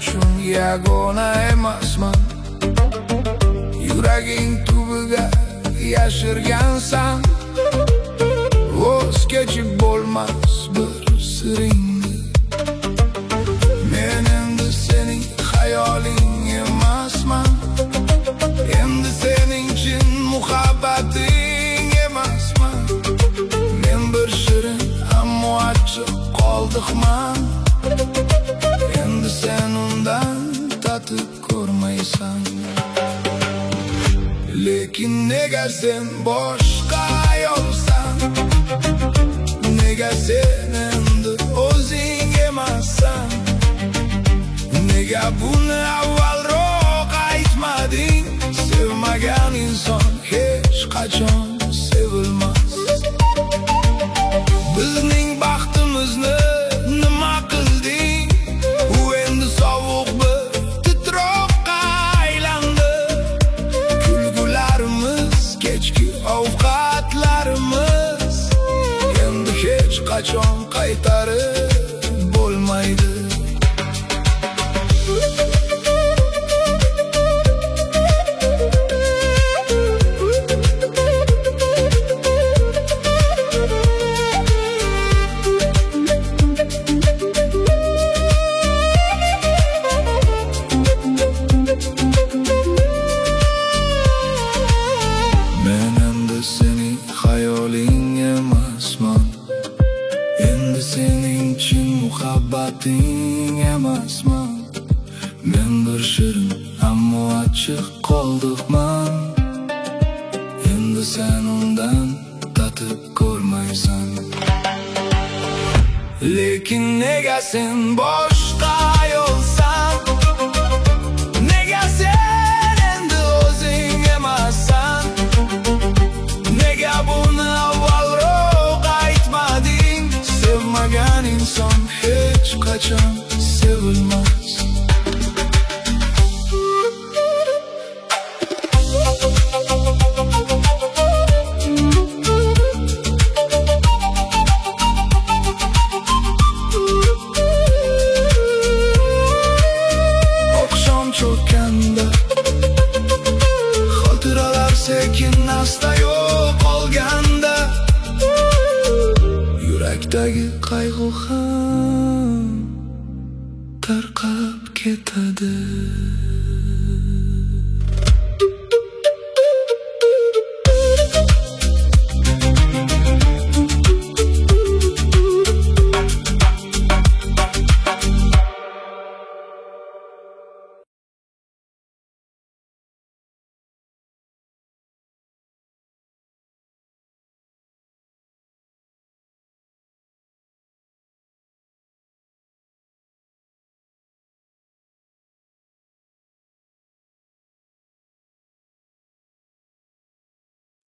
uchun yagona emasman. Yuraging tubiga yashirgansan, voz kechib bo'lmas bir siringni. Men endi sening hayoling emasman, endi sening chin muhabbating emasman. Men bir shirin ammo achchiq qoldiqman. Endi sen undan tatib ko'rmaysan. Lekin nega sen boshqa ayolsan? Nega sen endi o'zing emassan? Nega buni avvalroq aytmading? Sevmagan inson hech qachon sevilmas. Bizning baxtimizni nima qilding? U endi sovuq bir titroqqa aylandi. Kulgularimiz, kechki ovqatlarimiz endi hech qachon qaytarib bo'lmaydi. Men endi sening hayoling emasman, endi sening chin muhabbating emasman. Men bir shirin ammo achchiq qoldiqman. Endi sen undan tatib ko'rmaysan. Lekin nega sen boshqa ayolsan? Nega sen endi o'zing emassan? Nega buni avvalroq aytmading? Sevmagan inson hech qachon sevilmas. Oqshom cho'kkanda xotiralar sekin asta yo'q qolganda, yurakdagi qayg'u ham tarqab ketadi.